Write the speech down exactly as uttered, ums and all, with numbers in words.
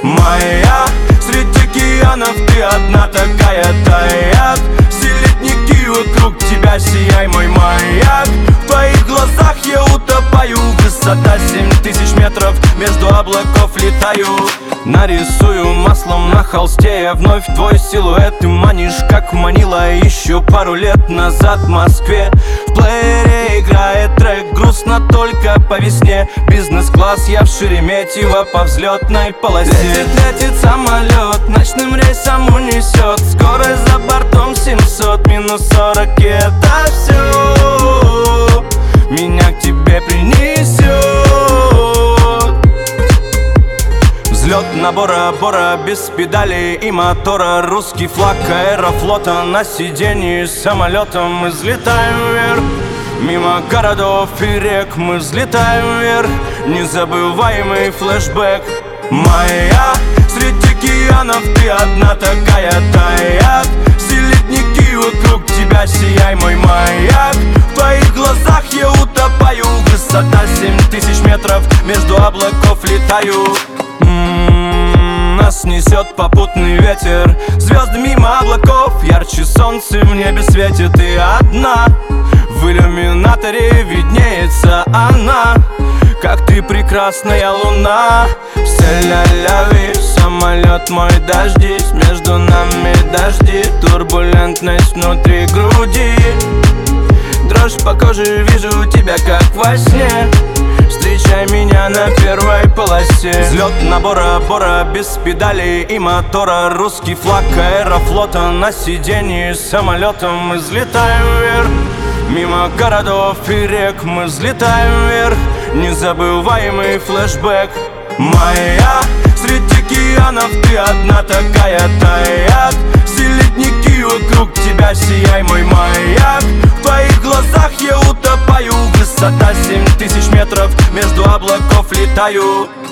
Моя, среди океанов ты одна такая таяк. Все ледники вокруг тебя, сияй мой маяк. В твоих глазах я утопаю. Высота семь тысяч метров, между облаков летаю. Нарисую маслом на холсте я вновь твой силуэт. Ты манишь, как манила еще пару лет назад в Москве. В плеере играет трек, грустно только по весне. Бизнес-класс, я в Шереметьево по взлетной полосе. Летит, летит самолет, ночным рейсом унесет. Скорость за бортом семьсот, минус сорок, и это все меня к тебе принесет. Взлет на Бора-Бора, без педалей и мотора. Русский флаг аэрофлота на сиденье самолетом. Мы взлетаем вверх, мимо городов и рек. Мы взлетаем вверх, незабываемый флешбэк. Моя, среди океанов ты одна такая таяк. Все ледники вокруг тебя, сияй мой маяк. В твоих глазах я утопаю. Высота семь тысяч метров, между облаков летаю. М-м-м, нас несет попутный ветер, звезды мимо облаков. Ярче солнце в небе светит, и одна в иллюминаторе виднеется она, как ты прекрасная луна. Все ля-ля-ви, самолет мой, дождись. Между нами дожди, турбулентность внутри груди. Дрожь по коже, вижу тебя как во сне. Встречай меня на первой полосе. Взлет на Бора-Бора, без педалей и мотора. Русский флаг аэрофлота на сиденье самолетом. Мы взлетаем вверх, мимо городов и рек. Мы взлетаем вверх, незабываемый флешбэк. Моя, среди океанов ты одна такая таяк. Все ледники вокруг тебя, сияй мой маяк. В твоих глазах я утопаю. Высота семь тысяч метров, между облаков летаю.